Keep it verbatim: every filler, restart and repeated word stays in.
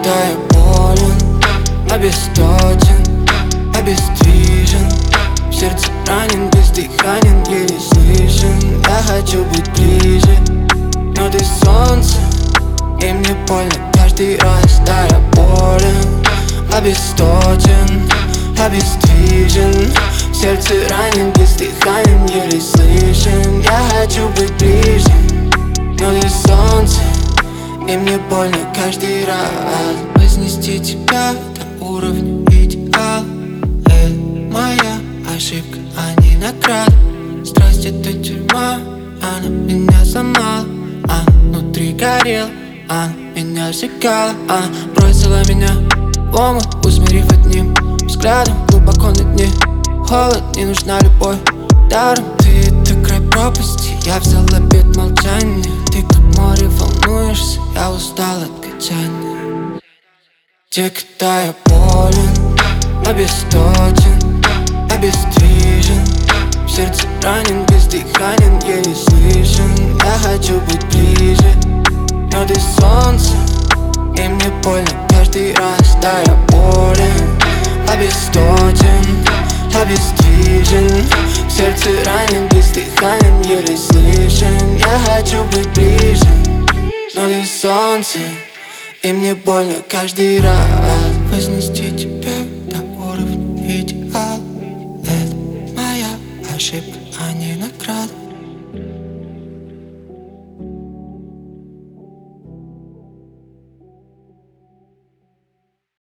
когда я болен, обесточен, обездвижен, в сердце ранен, бездыханен, еле слышен. Я хочу быть ближе, но ты солнце, и мне больно каждый раз. Да, я болен, обесточен, обездвижен, в сердце ранен, бездыханен, еле слышен. Я хочу быть ближе, но ты солнце, и мне больно каждый раз. Вознести тебя до уровня идеала — это моя ошибка, а не награда. Страсть — это тюрьма, она меня сломала, она внутри горела, она меня сжигала, она бросила меня в омут, усмирив одним взглядом глубоко на дне. Холод, не нужна любовь даром. Ты — это край пропасти, я взял обет молчания. Ты как море волнуешься, я устал от качания. Где, когда я болен, обесточен, обездвижен, в сердце ранен, бездыханен, еле слышен. Я хочу быть ближе, но ты солнце, и мне больно каждый раз. Да, я болен, обесточен, обездвижен, в сердце ранен, бездыханен, еле слышен. Я хочу быть ближе, но ты солнце, и мне больно каждый раз. Вознести тебя до уровня идеала — это моя ошибка,